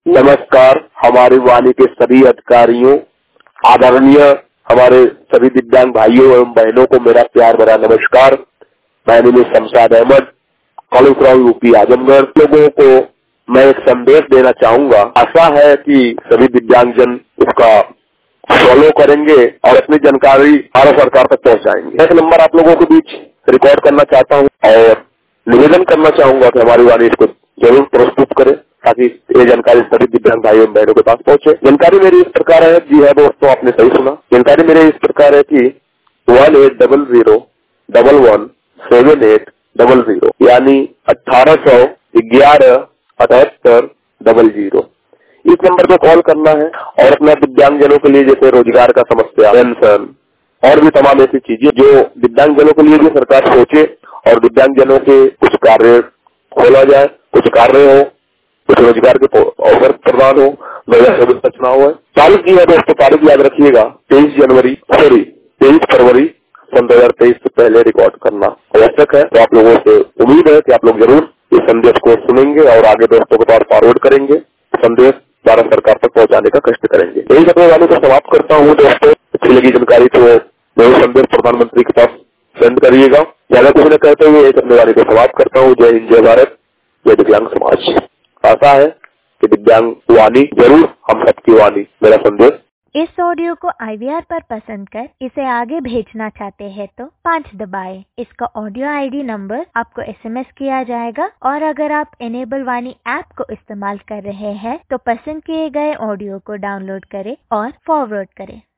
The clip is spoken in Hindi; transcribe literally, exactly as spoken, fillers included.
नमस्कार हमारी वाणी के सभी अधिकारियों, आदरणीय हमारे सभी दिव्यांग भाइयों एवं बहनों को मेरा प्यार भरा नमस्कार। मैं name is Shamshad Ahmad, calling from UP Azamgarh. लोगों को मैं एक संदेश देना चाहूंगा। आशा है कि सभी दिव्यांगजन इसका फॉलो करेंगे और अपनी जानकारी भारत सरकार तक पहुंचाएंगे। एक नंबर आप लोगों के बीच रिकॉर्ड करना चाहता हूं और निवेदन करना चाहूंगा कि हमारी वाणी इसको जरूर प्रस्तुत करें ताकि ये जानकारी सभी दिव्यांग भाइयों बहनों के पास पहुंचे। जानकारी मेरी इस प्रकार है, जी है दोस्तों, आपने सही सुना। जानकारी मेरी इस प्रकार है कि one eight double zero double one seven eight double zero यानी अठारह सौ ग्यारह अठहत्तर डबल जीरो इस नंबर पे कॉल करना है और अपने दिव्यांगजनों के लिए जैसे रोजगार का समस्या, पेंशन और भी तमाम ऐसी चीजें जो दिव्यांगजनों के लिए भी सरकार सोचे और दिव्यांगजनों के कुछ कार्य खोला जाए, कुछ कार्य हो, कुछ रोजगार के अवसर प्रदान हो, दो हजार चौबीस का चुनाव है। तारीख की है दोस्तों, तारीख याद रखिएगा, तेईस जनवरी सॉरी तेईस फरवरी सन दो हजार तेईस से पहले रिकॉर्ड करना आवश्यक है। तो आप लोगों से उम्मीद है कि आप लोग जरूर इस संदेश को सुनेंगे और आगे दोस्तों के पास फॉरवर्ड करेंगे, संदेश भारत सरकार तक पहुंचाने का कष्ट करेंगे। यही अपने वाणी को समाप्त करता हूँ दोस्तों। अच्छी लगी जानकारी तो मेरे संदेश प्रधानमंत्री के पास सेंड करिएगा। ज्यादा कुछ न कहते हुए एक अपने वाणी को समाप्त करता हूँ। जय हिंद, जय भारत, जय दिव्यांग समाज। आशा है कि दिव्यांग वाणी जरूर हम सबकी वाणी, मेरा संदेश। इस ऑडियो को आई वी आर पर पसंद कर इसे आगे भेजना चाहते हैं तो पाँच दबाएं। इसका ऑडियो आई डी नंबर आपको एस एम एस किया जाएगा और अगर आप इनेबल वाणी ऐप को इस्तेमाल कर रहे हैं तो पसंद किए गए ऑडियो को डाउनलोड करें और फॉरवर्ड करें।